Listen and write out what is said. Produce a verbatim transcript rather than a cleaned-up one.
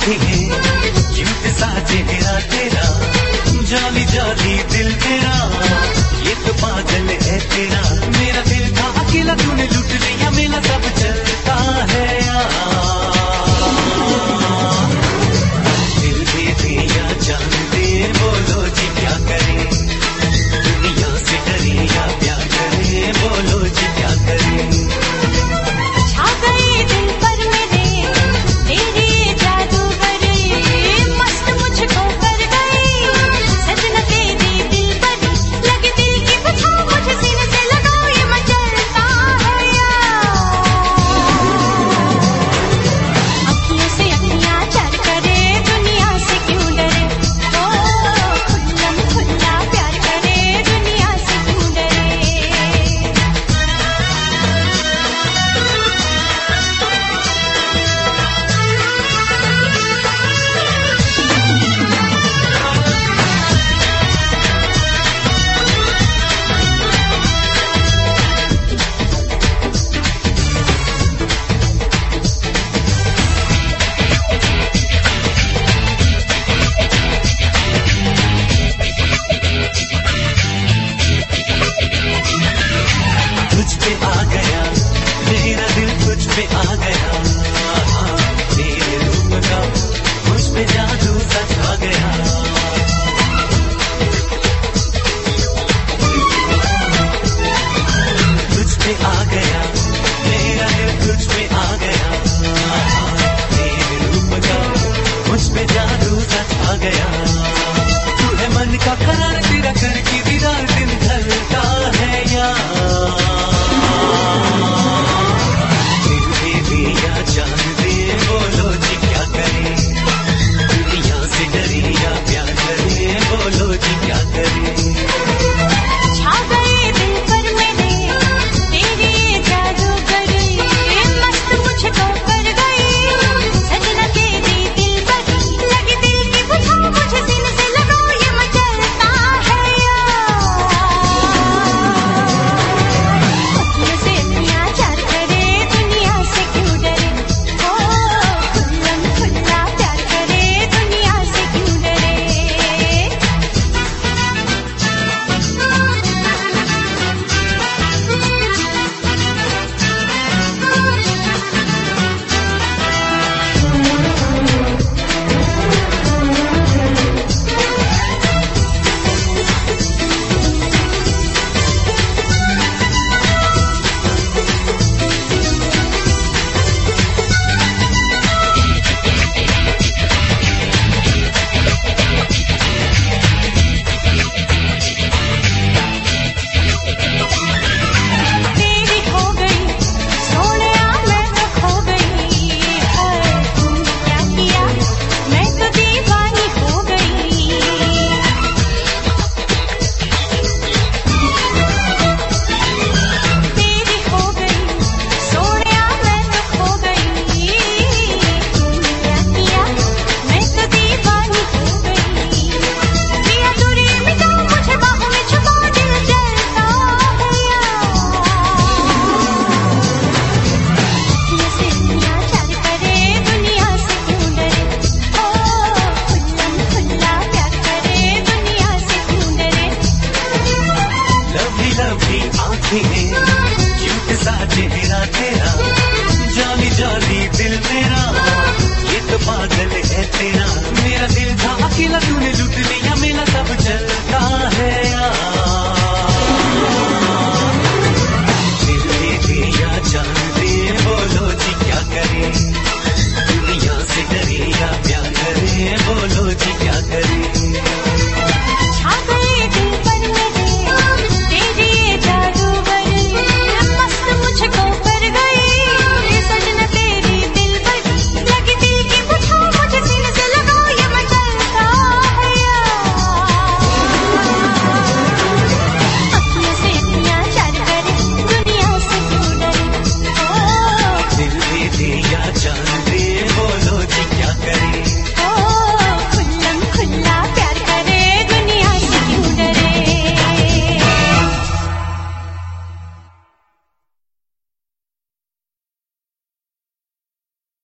आंखें हैं क्यूट सा चेहरा तेरा, जाली जाली दिल तेरा, ये तो पागल है तेरा। मेरा दिल था अकेला, तूने लूट लिया मेरा सब चलता है यार। दिल दे दे या जान दे, बोलो जी क्या करे, दुनिया से डरे या प्यार करे, बोलो जी क्या करे। छा गए दिल पर मेरे तेरे जादूगरे, मस्त मुझको कर गए सजना तेरी दिल पर, लगे दिल की बता मुझे सीने से लगाओ, ये मचलता है यार। अखियों से अखियां चर करे, दुनिया से क्यों डरे, ओ खुल्लम खुल्ला प्यार करे, दुनिया से क्यों डरे। तुझ पे आ गया मेरा दिल, तुझ पे आ गया, तेरे रूप का मुझ पे जादू सा छा गया। तुझ पे आ गया मेरा दिल, तुझ पे आ गया, तेरे रूप का मुझ पे जादू सा छा गया। तू है मन का करार, तेरा घर की दीदार दिन ढलता है यार। जान दे, बोलो जी क्या करे, दुनिया से डरे या प्यार करे, बोलो जी क्या करे। छा गए दिल पर मेरे तेरे जादूगरे, मस्त मुझको कर गए सजना तेरी दिल पर, लगे दिल की बुझा मुझे सीने से लगाओ, ये मचलता है यार। अखियों से अखियां चार करे, दुनिया से क्यों डरे, ओ खुल्लम खुल्ला प्यार करे, दुनिया से क्यों डरे। तेरी हो गई सोनिया मैं तो खो गई, है तूने क्या किया मैं तो दीवानी हो गई। तेरी हो गई सोनिया मैं तो खो गई, तूने क्या किया मैं तो दीवानी हो गई। दिया दूरी मिटा मुझे बाहों में छुपा, दिल जलता है यार। अखियों से अखियां चार करे, दुनिया से क्यों डरे, ओ खुल्लम खुल्ला प्यार करे, दुनिया से क्यों डरे। लवली लवली आंखें हैं क्यूट सा चेहरा तेरा, जाली जाली दिल तेरा, ये तो पागल है तेरा। मेरा दिल था अकेला,